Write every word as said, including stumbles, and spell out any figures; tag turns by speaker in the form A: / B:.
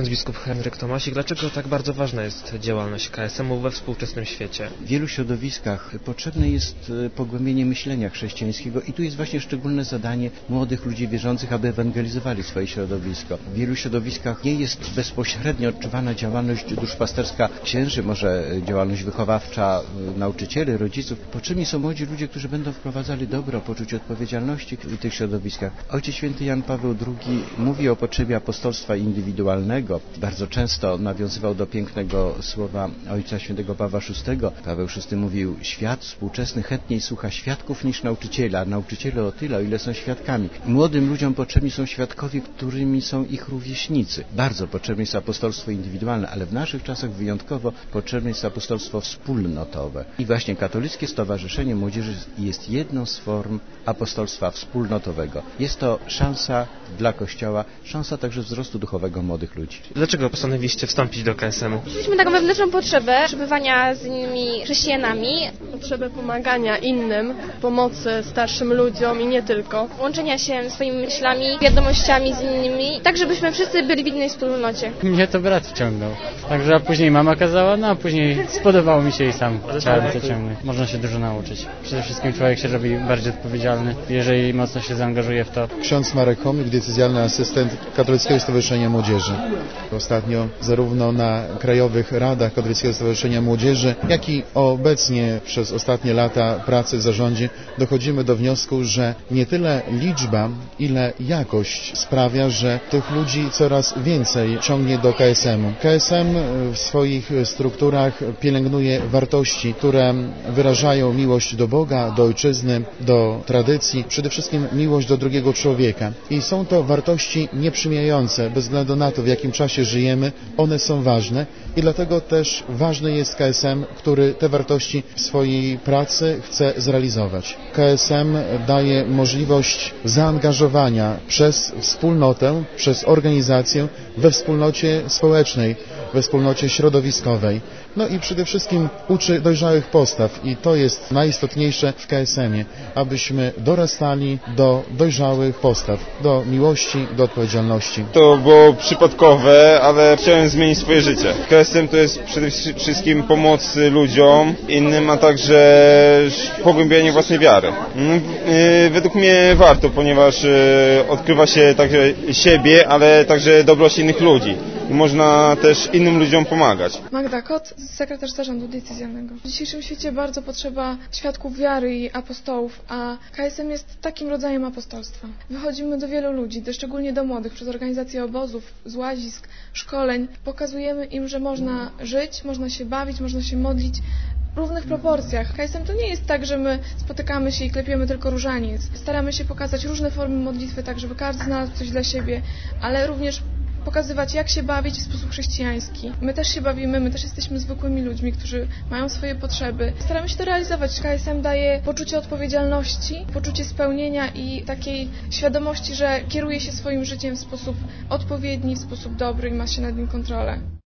A: biskup Henryk Tomasik. Dlaczego tak bardzo ważna jest działalność K S M u we współczesnym świecie?
B: W wielu środowiskach potrzebne jest pogłębienie myślenia chrześcijańskiego i tu jest właśnie szczególne zadanie młodych ludzi wierzących, aby ewangelizowali swoje środowisko. W wielu środowiskach nie jest bezpośrednio odczuwana działalność duszpasterska księży, może działalność wychowawcza nauczycieli, rodziców. Potrzebni są młodzi ludzie, którzy będą wprowadzali dobro, poczucie odpowiedzialności w tych środowiskach. Ojciec święty Jan Paweł drugi mówi o potrzebie apostolstwa indywidualnego. Bardzo często nawiązywał do pięknego słowa ojca świętego Pawła szóstego. Paweł szósty mówił: świat współczesny chętniej słucha świadków niż nauczyciela, a nauczyciele o tyle, o ile są świadkami. Młodym ludziom potrzebni są świadkowie, którymi są ich rówieśnicy. Bardzo potrzebne jest apostolstwo indywidualne, ale w naszych czasach wyjątkowo potrzebne jest apostolstwo wspólnotowe. I właśnie Katolickie Stowarzyszenie Młodzieży jest jedną z form apostolstwa wspólnotowego. Jest to szansa dla Kościoła, szansa także wzrostu duchowego młodych ludzi.
A: Dlaczego postanowiliście wstąpić do K S M u?
C: Mieliśmy taką wewnętrzną potrzebę przebywania z innymi chrześcijanami.
D: Potrzebę pomagania innym, pomocy starszym ludziom i nie tylko.
C: Łączenia się swoimi myślami, wiadomościami z innymi, tak żebyśmy wszyscy byli w jednej wspólnocie.
E: Mnie to brat wciągnął. Także a później mama kazała, no a później spodobało mi się i sam chciałem to ciągnąć. Można się dużo nauczyć. Przede wszystkim człowiek się robi bardziej odpowiedzialny, jeżeli mocno się zaangażuje w to.
F: Ksiądz Marek Chomik, decyzjalny asystent Katolickiego Stowarzyszenia Młodzieży. Ostatnio zarówno na krajowych radach Katolickiego Stowarzyszenia Młodzieży, jak i obecnie przez ostatnie lata pracy w zarządzie dochodzimy do wniosku, że nie tyle liczba, ile jakość sprawia, że tych ludzi coraz więcej ciągnie do K S M u. K S M w swoich strukturach pielęgnuje wartości, które wyrażają miłość do Boga, do ojczyzny, do tradycji, przede wszystkim miłość do drugiego człowieka. I są to wartości nieprzymijające, bez względu na to, w jakim czasie żyjemy, one są ważne i dlatego też ważny jest K S M, który te wartości w swojej pracy chce zrealizować. K S M daje możliwość zaangażowania przez wspólnotę, przez organizację we wspólnocie społecznej, we wspólnocie środowiskowej. No i przede wszystkim uczy dojrzałych postaw i to jest najistotniejsze w K S M ie, abyśmy dorastali do dojrzałych postaw, do miłości, do odpowiedzialności.
G: To było przypadkowe, ale chciałem zmienić swoje życie. K S M to jest przede wszystkim pomoc ludziom, innym, a także pogłębianie własnej wiary. Według mnie warto, ponieważ odkrywa się także siebie, ale także dobroć innych ludzi. Można też innym ludziom pomagać.
H: Magda Kot, sekretarz zarządu decyzjalnego. W dzisiejszym świecie bardzo potrzeba świadków wiary i apostołów, a K S M jest takim rodzajem apostolstwa. Wychodzimy do wielu ludzi, do, szczególnie do młodych, przez organizację obozów, złazisk, szkoleń. Pokazujemy im, że można żyć, można się bawić, można się modlić w równych proporcjach. K S M to nie jest tak, że my spotykamy się i klepiemy tylko różaniec. Staramy się pokazać różne formy modlitwy, tak żeby każdy znalazł coś dla siebie, ale również pokazywać, jak się bawić w sposób chrześcijański. My też się bawimy, my też jesteśmy zwykłymi ludźmi, którzy mają swoje potrzeby. Staramy się to realizować. K S M daje poczucie odpowiedzialności, poczucie spełnienia i takiej świadomości, że kieruje się swoim życiem w sposób odpowiedni, w sposób dobry i ma się nad nim kontrolę.